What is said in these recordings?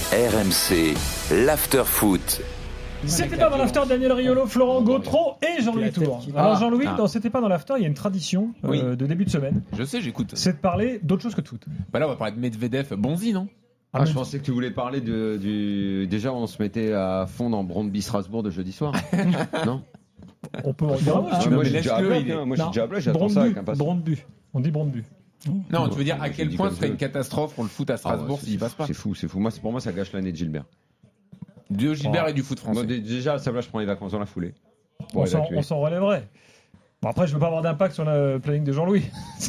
RMC, l'after-foot. C'était pas dans l'after, Daniel Riolo, Florent Gautreau et Jean-Louis Tour. Alors Jean-Louis, dans C'était pas dans l'after, il y a une tradition de début de semaine. Je sais, j'écoute. C'est de parler d'autre chose que de foot. Bah là, on va parler de Medvedev, Bonzi, non ? Je pensais que tu voulais parler du. Déjà, on se mettait à fond dans Brøndby-Strasbourg de jeudi soir. Non. On peut en dire un mot. Moi, j'ai déjà appelé, j'attends ça avec impatience. Brøndby. On dit Brøndby. Non, tu veux dire à quel point ce serait une catastrophe pour le foot à Strasbourg s'il passe pas ? C'est fou. Pour moi, ça gâche l'année de Gilbert. De Gilbert et du foot français. Moi, déjà, à ça, je prends les vacances dans la foulée. On s'en relèverait. Bon, après, je veux pas avoir d'impact sur le planning de Jean-Louis.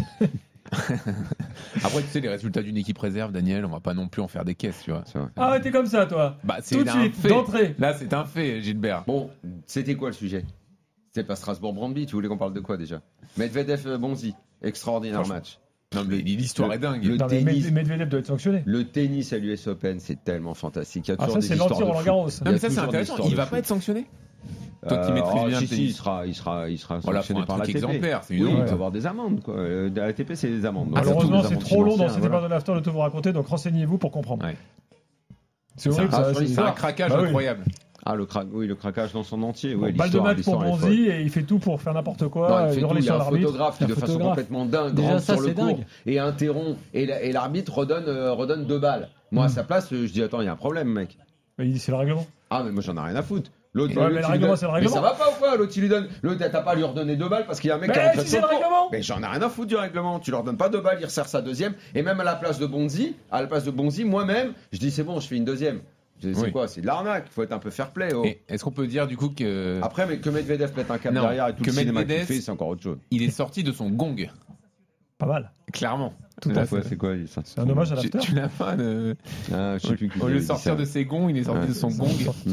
Après, tu sais, les résultats d'une équipe réserve, Daniel, on va pas non plus en faire des caisses, tu vois. Ah, t'es comme ça, toi. Bah, c'est tout de suite, fait. d'entrée. Là, c'est un fait, Gilbert. Bon, c'était quoi le sujet ? C'était pas Strasbourg-Brøndby, tu voulais qu'on parle de quoi déjà ? Medvedev-Bonzi, extraordinaire match. Non, mais l'histoire est dingue. Le tennis, Medvedev doit être sanctionné. Le tennis à l'US Open, c'est tellement fantastique. Il y a toujours ça, des c'est histoires l'anti-Roland de Garros. foot. Non, mais ça, c'est intéressant. Il va pas être sanctionné ? Toi qui maîtrises bien le tennis. Il sera Voilà, sanctionné par l'ATP. Exemplaire, c'est une il honte. va avoir des amendes, quoi. l'ATP, c'est des amendes. Malheureusement, c'est trop long dans C'était pas dans l'after de tout vous raconter, donc renseignez-vous pour comprendre. Ouais. C'est horrible, ça. C'est un craquage incroyable. Ah, le craquage dans son entier. Balle de match pour Bonzi et il fait tout pour faire n'importe quoi. Il y a un photographe qui, de façon complètement dingue, rentre sur le court et interrompt. Et l'arbitre redonne 2 balles. Moi, à sa place, je dis attends, il y a un problème, mec. Il dit c'est le règlement. Ah, mais moi, j'en ai rien à foutre. L'autre, mais le règlement, c'est le règlement. Mais ça va pas ou quoi ? L'autre, il lui donne. L'autre, t'as pas à lui redonner 2 balles parce qu'il y a un mec qui a rentré sur le court. Mais j'en ai rien à foutre du règlement. Tu leur donnes pas 2 balles, il resserre sa deuxième. Et même à la place de Bonzi, moi-même, je dis c'est bon, je fais une deuxième. C'est quoi ? C'est de l'arnaque. Il faut être un peu fair play. Et est-ce qu'on peut dire du coup que. Après, mais que Medvedev mette un cap derrière et tout le cinéma qu'il fait, c'est encore autre chose. Il est sorti de son gong. Pas mal. Clairement. Tout à fait. C'est quoi ça ? C'est un hommage à l'after. Tu l'as pas de. Je sais plus qui. Au lieu de sortir de ses gonds, il est sorti de son gong.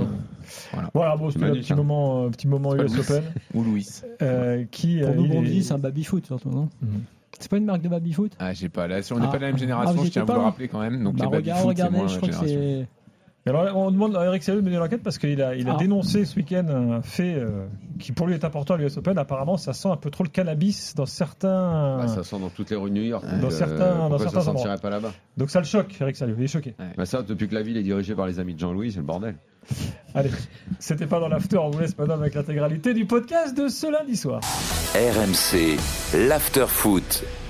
Voilà, bon, c'était un petit moment US Open. Ou Louis. Pour nous, Bonzi, c'est un baby-foot surtout, non ? C'est pas une marque de baby-foot ? Ah, je sais pas. Là, si on n'est pas de la même génération, je tiens à vous le rappeler quand même. Donc, les baby-foot, c'est moins je crois que c'est. Alors, on demande à Eric Salio de mener l'enquête parce qu'il a dénoncé ce week-end un fait qui pour lui est important à l'US Open. Apparemment, ça sent un peu trop le cannabis dans certains. Ça sent dans toutes les rues de New York. Dans certains ça endroits. sentirait pas là-bas. Donc ça le choque, Eric Salio. Il est choqué. Ça, depuis que la ville est dirigée par les amis de Jean-Louis, c'est le bordel. Allez, c'était pas dans l'after. On vous laisse maintenant avec l'intégralité du podcast de ce lundi soir. RMC, l'after-foot.